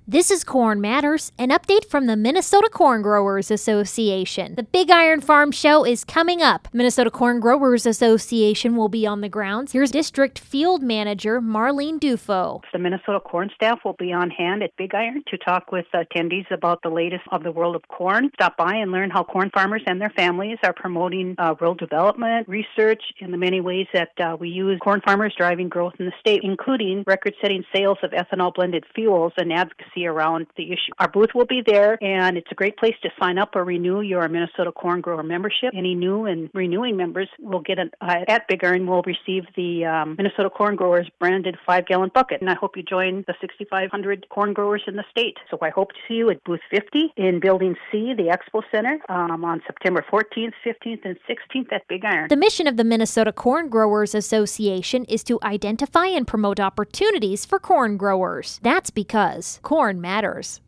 This is Corn Matters, an update from the Minnesota Corn Growers Association. The Big Iron Farm Show is coming up. Minnesota Corn Growers Association will be on the grounds. Here's District Field Manager Marlene Dufo. The Minnesota corn staff will be on hand at Big Iron to talk with attendees about the latest of the world of corn. Stop by and learn how corn farmers and their families are promoting rural development, research, and the many ways that we use corn farmers driving growth in the state, including record-setting sales of ethanol-blended fuels and advocacy around the issue. Our booth will be there, and it's a great place to sign up or renew your Minnesota Corn Grower membership. Any new and renewing members will get at Big Iron will receive the Minnesota Corn Growers branded 5-gallon bucket, and I hope you join the 6,500 corn growers in the state. So I hope to see you at Booth 50 in Building C, the Expo Center, on September 14th, 15th, and 16th at Big Iron. The mission of the Minnesota Corn Growers Association is to identify and promote opportunities for corn growers. That's because corn matters.